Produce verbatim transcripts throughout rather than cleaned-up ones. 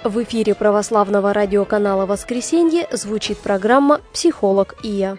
В эфире православного радиоканала «Воскресенье» звучит программа «Психолог и я».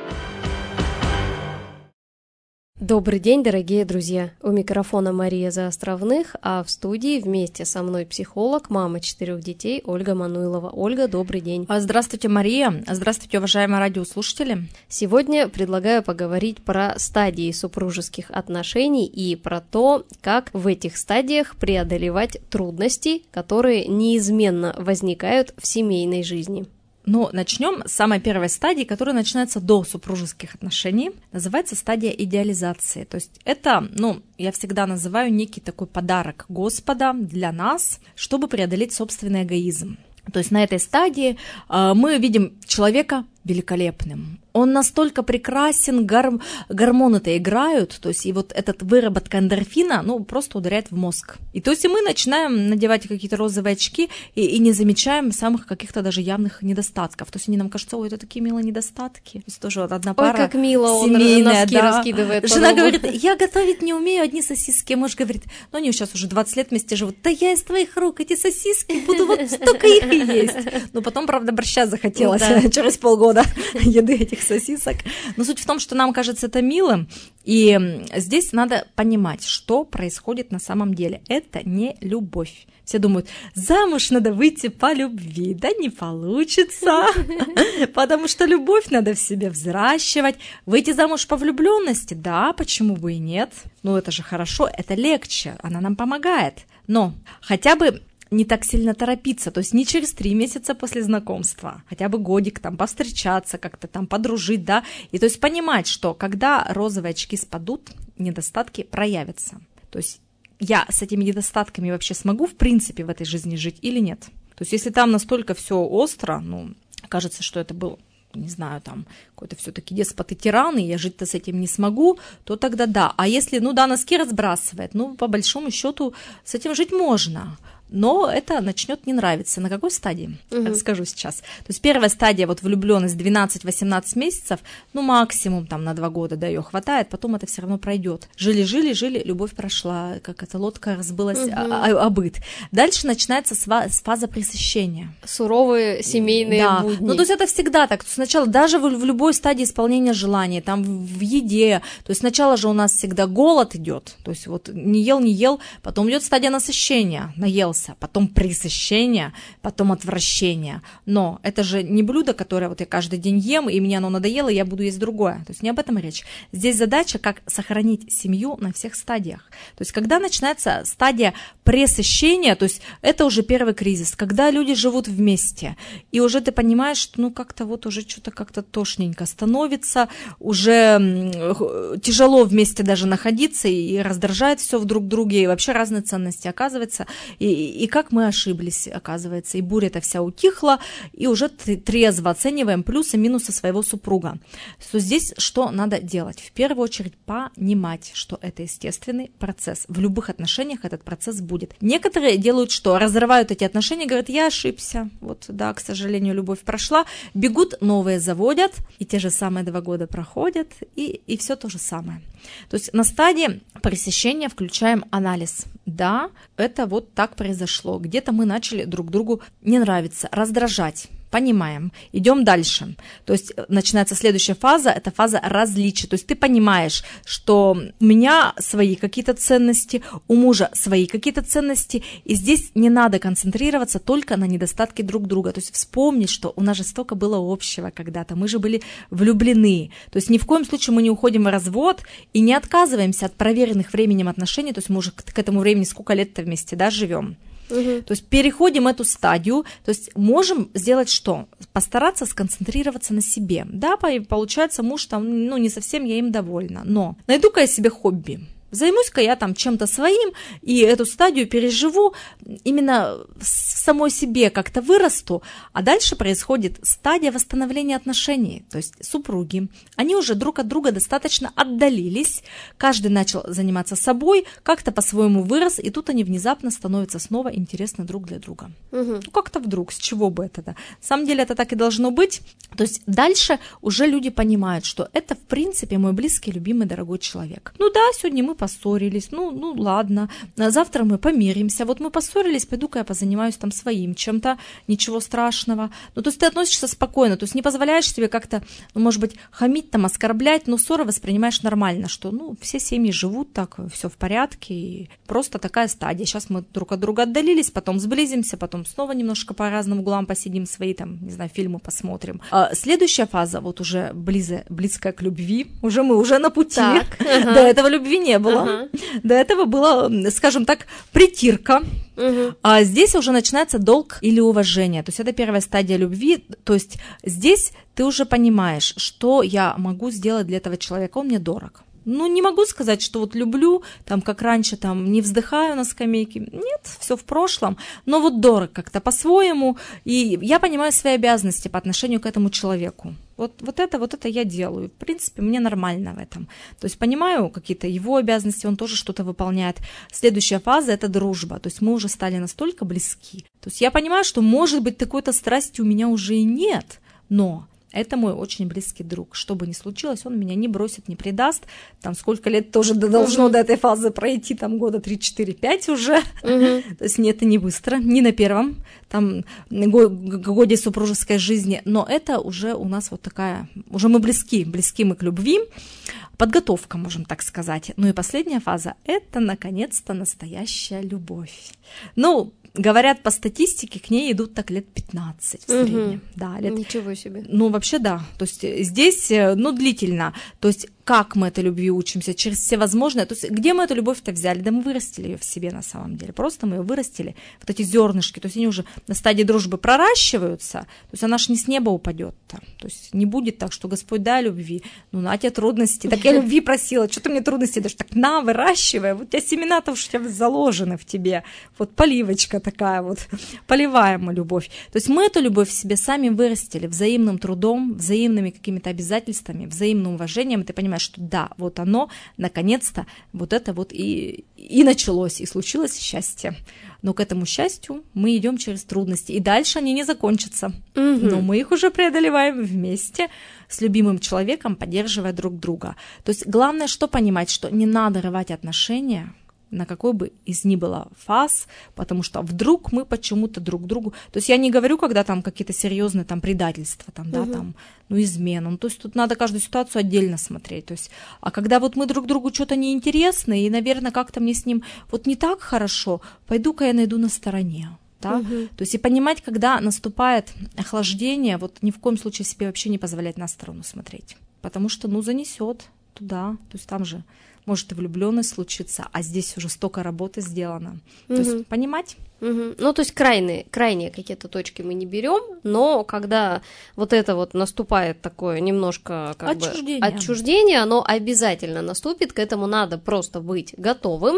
Добрый день, дорогие друзья! У микрофона Мария Заостровных, а в студии вместе со мной психолог, мама четырех детей Ольга Мануйлова. Ольга, добрый день! Здравствуйте, Мария! Здравствуйте, уважаемые радиослушатели! Сегодня предлагаю поговорить про стадии супружеских отношений и про то, как в этих стадиях преодолевать трудности, которые неизменно возникают в семейной жизни. Ну, начнем с самой первой стадии, которая начинается до супружеских отношений. Называется стадия идеализации. То есть это, ну, я всегда называю некий такой подарок Господа для нас, чтобы преодолеть собственный эгоизм. То есть на этой стадии э, мы видим человека великолепным. Он настолько прекрасен, гор- гормоны-то играют, то есть и вот этот выработка эндорфина, ну, просто ударяет в мозг. И то есть и мы начинаем надевать какие-то розовые очки и, и не замечаем самых каких-то даже явных недостатков. То есть они нам кажутся, ой, это такие милые недостатки. То есть тоже вот одна пара. Ой, как мило, семейная, он носки да. раскидывает. Жена говорит, я готовить не умею, одни сосиски. Муж говорит, ну они сейчас уже двадцать лет вместе живут, да я из твоих рук эти сосиски буду вот столько их и есть. Ну потом, правда, борща захотелось да. через полгода еды этих сосисок. Но суть в том, что нам кажется это милым, и здесь надо понимать, что происходит на самом деле. Это не любовь. Все думают, замуж надо выйти по любви. Да не получится, потому что любовь надо в себе взращивать. Выйти замуж по влюбленности, да, почему бы и нет? Ну это же хорошо, это легче, она нам помогает. Но хотя бы не так сильно торопиться, то есть не через три месяца после знакомства, хотя бы годик там повстречаться, как-то там подружить, да, и то есть понимать, что когда розовые очки спадут, недостатки проявятся, то есть я с этими недостатками вообще смогу в принципе в этой жизни жить или нет, то есть если там настолько все остро, ну, кажется, что это был, не знаю, там, какой-то все-таки деспот и тиран, и я жить-то с этим не смогу, то тогда да, а если, ну да, носки разбрасывает, ну, по большому счету с этим жить можно, но это начнет не нравиться. На какой стадии? Uh-huh. Расскажу сейчас. То есть первая стадия, вот влюбленность двенадцать-восемнадцать месяцев, ну максимум там на два года, да, ее хватает, потом это все равно пройдет. Жили, жили, жили, любовь прошла, как эта лодка разбылась uh-huh. о, о быт. Дальше начинается фаза пресыщения. Суровые семейные да. будни. Ну то есть это всегда так. Сначала даже в, в любой стадии исполнения желаний, там в, в еде, то есть сначала же у нас всегда голод идет, то есть вот не ел, не ел, потом идет стадия насыщения, наелся. Потом пресыщение, потом отвращение. Но это же не блюдо, которое вот я каждый день ем, и мне оно надоело, и я буду есть другое. То есть не об этом речь. Здесь задача, как сохранить семью на всех стадиях. То есть когда начинается стадия пресыщения, то есть это уже первый кризис, когда люди живут вместе, и уже ты понимаешь, что ну как-то вот уже что-то как-то тошненько становится, уже тяжело вместе даже находиться, и раздражает все в друг друге, и вообще разные ценности оказывается, и И как мы ошиблись, оказывается, и буря-то вся утихла, и уже трезво оцениваем плюсы и минусы своего супруга. То здесь что надо делать? В первую очередь понимать, что это естественный процесс. В любых отношениях этот процесс будет. Некоторые делают что? Разрывают эти отношения, говорят, я ошибся. Вот, да, к сожалению, любовь прошла. Бегут, новые заводят, и те же самые два года проходят, и, и все то же самое. То есть на стадии пресыщения включаем анализ. Да, это вот так произошло. Где-то мы начали друг другу не нравиться, раздражать. Понимаем, идем дальше. То есть начинается следующая фаза, это фаза различия. То есть ты понимаешь, что у меня свои какие-то ценности, у мужа свои какие-то ценности, и здесь не надо концентрироваться только на недостатке друг друга. То есть вспомнить, что у нас же столько было общего когда-то, мы же были влюблены. То есть ни в коем случае мы не уходим в развод и не отказываемся от проверенных временем отношений, то есть мы уже к этому времени сколько лет-то вместе, да, живем. Угу. То есть переходим эту стадию, то есть можем сделать что? Постараться сконцентрироваться на себе. Да, получается, муж там, ну, не совсем я им довольна, но найду-ка я себе хобби. Займусь-ка я там чем-то своим и эту стадию переживу, именно в самой себе как-то вырасту, а дальше происходит стадия восстановления отношений, то есть супруги, они уже друг от друга достаточно отдалились, каждый начал заниматься собой, как-то по-своему вырос, и тут они внезапно становятся снова интересны друг для друга. Угу. Ну как-то вдруг, с чего бы это, да? На самом деле это так и должно быть, то есть дальше уже люди понимают, что это в принципе мой близкий, любимый, дорогой человек. Ну да, сегодня мы поссорились, ну, ну ладно, а завтра мы помиримся, вот мы поссорились, пойду-ка я позанимаюсь там своим чем-то, ничего страшного. Ну, то есть ты относишься спокойно, то есть не позволяешь себе как-то, ну, может быть, хамить там, оскорблять, но ссоры воспринимаешь нормально, что, ну, все семьи живут так, все в порядке, и просто такая стадия. Сейчас мы друг от друга отдалились, потом сблизимся, потом снова немножко по разным углам посидим, свои там, не знаю, фильмы посмотрим. А следующая фаза, вот уже близо, близкая к любви, уже мы уже на пути. Так, ага. До этого любви не было. Ага. До этого было, скажем так, притирка. Угу. А здесь уже начинается долг или уважение. То есть это первая стадия любви. То есть здесь ты уже понимаешь, что я могу сделать для этого человека. Он мне дорог. Ну, не могу сказать, что вот люблю, там, как раньше, там, не вздыхаю на скамейке. Нет, все в прошлом. Но вот дорог как-то по-своему. И я понимаю свои обязанности по отношению к этому человеку. Вот, вот это, вот это я делаю. В принципе, мне нормально в этом. То есть понимаю какие-то его обязанности, он тоже что-то выполняет. Следующая фаза – это дружба. То есть мы уже стали настолько близки. То есть я понимаю, что, может быть, такой-то страсти у меня уже и нет, но... Это мой очень близкий друг. Что бы ни случилось, он меня не бросит, не предаст. Там сколько лет тоже должно uh-huh. до этой фазы пройти, там года три, четыре, пять уже. Uh-huh. То есть нет, это не быстро, не на первом там годе супружеской жизни. Но это уже у нас вот такая, уже мы близки, близки мы к любви. Подготовка, можем так сказать. Ну и последняя фаза – это, наконец-то, настоящая любовь. Ну, говорят, по статистике к ней идут так лет пятнадцать в среднем. Угу. Да, лет... Ничего себе. Ну, вообще, да. То есть здесь, ну, длительно. То есть как мы этой любви учимся? Через всевозможные... То есть где мы эту любовь-то взяли? Да мы вырастили ее в себе на самом деле. Просто мы ее вырастили. Вот эти зернышки, то есть они уже на стадии дружбы проращиваются. То есть она ж не с неба упадет-то. То есть не будет так, что Господь, дай любви. Ну, на тебе трудности. Так я любви просила. Что ты мне трудности даешь? Так на, выращивай. Вот у тебя семена-то уж заложены в тебе. Вот поливочка такая вот. Поливаем мы любовь. То есть мы эту любовь в себе сами вырастили взаимным трудом, взаимными какими-то обязательствами, взаимным уважением. И ты понимаешь, что да, вот оно, наконец-то, вот это вот и, и началось, и случилось счастье. Но к этому счастью мы идем через трудности, и дальше они не закончатся. Угу. Но мы их уже преодолеваем вместе с любимым человеком, поддерживая друг друга. То есть главное, что понимать, что не надо рвать отношения, на какой бы из ни было фаз, потому что вдруг мы почему-то друг другу... То есть я не говорю, когда там какие-то серьезные там предательства, там, угу. да, там, ну, измены. Ну, то есть тут надо каждую ситуацию отдельно смотреть. То есть, а когда вот мы друг другу что-то неинтересно, и, наверное, как-то мне с ним вот не так хорошо, пойду-ка я найду на стороне. Да? Угу. То есть и понимать, когда наступает охлаждение, вот ни в коем случае себе вообще не позволять на сторону смотреть. Потому что, ну, занесет туда. То есть там же может и влюбленность случиться, а здесь уже столько работы сделано. Угу. То есть понимать. Угу. Ну, то есть крайние, крайние какие-то точки мы не берем, но когда вот это вот наступает такое немножко как отчуждение. бы отчуждение, оно обязательно наступит, к этому надо просто быть готовым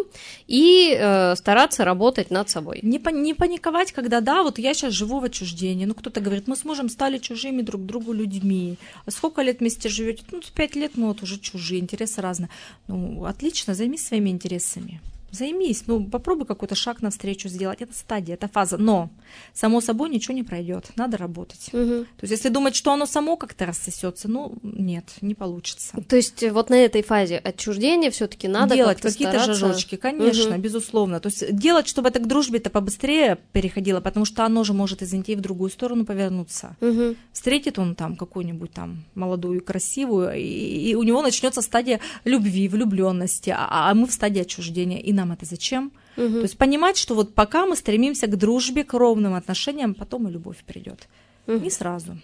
и э, стараться работать над собой. Не, не паниковать, когда да, вот я сейчас живу в отчуждении, ну кто-то говорит, мы с мужем стали чужими друг другу людьми, а сколько лет вместе живете? Ну, пять лет мы вот уже чужие, интересы разные. Ну, отлично, займись своими интересами. Займись, ну попробуй какой-то шаг навстречу сделать. Это стадия, это фаза. Но само собой ничего не пройдет. Надо работать. Угу. То есть, если думать, что оно само как-то рассосется, ну нет, не получится. То есть, вот на этой фазе отчуждения все-таки надо делать как-то какие-то стараться... жажочки, конечно, угу. безусловно. То есть делать, чтобы это к дружбе-то побыстрее переходило, потому что оно же может, извините, и в другую сторону повернуться. Угу. Встретит он там какую-нибудь там молодую, красивую, и, и у него начнется стадия любви, влюбленности, а, а мы в стадии отчуждения. И нам это зачем? Угу. То есть понимать, что вот пока мы стремимся к дружбе, к ровным отношениям, потом и любовь придет. Угу. Не сразу.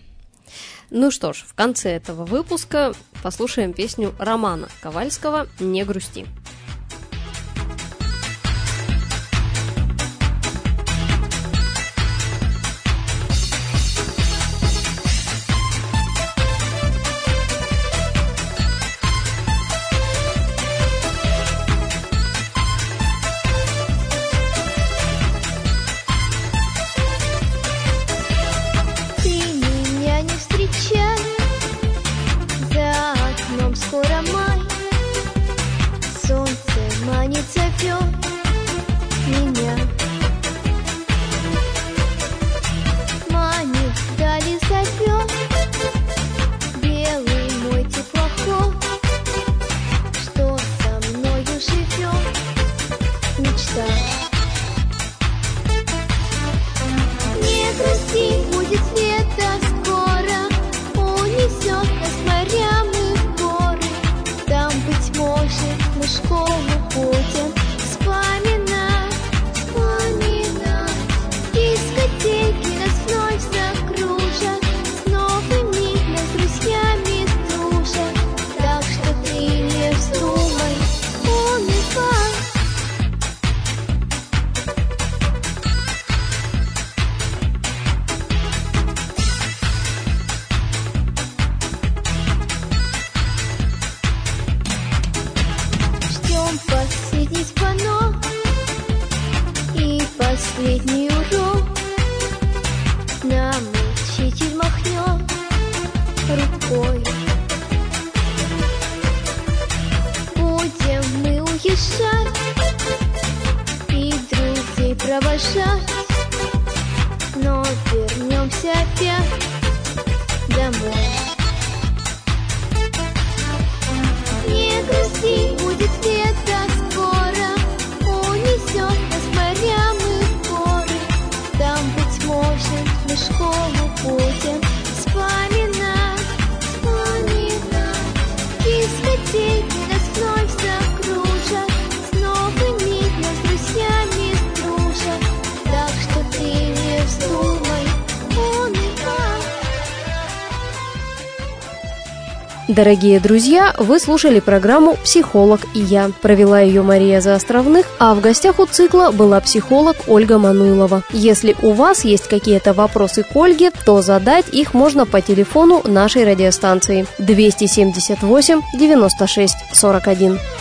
Ну что ж, в конце этого выпуска послушаем песню Романа Ковальского «Не грусти». Скоро май, лета. Не грусти, будет лето скоро, унесет нас морям и в горы. Там, быть может, мы школу будем вспоминать, вспоминать. Дискотеки нас вновь закружат, с новыми нас друзьями дружат. Так что ты не вздумай унывать. Ждем последний звонок и последний урок. Нам учитель махнет рукой. Будем мы уезжать и друзей провожать, но вернемся опять домой. Не грусти, будет лето скоро, унесет нас морям и в горы. Там, быть может, мы школу будем вспоминать, вспоминать. Дискотеки нас вновь закружат, с новыми нас друзьями дружат. Так что ты не вздумай унывать. Дорогие друзья, вы слушали программу «Психолог и я». Провела ее Мария Заостровных, а в гостях у цикла была психолог Ольга Мануйлова. Если у вас есть какие-то вопросы к Ольге, то задать их можно по телефону нашей радиостанции двести семьдесят восемь девяносто шесть сорок один.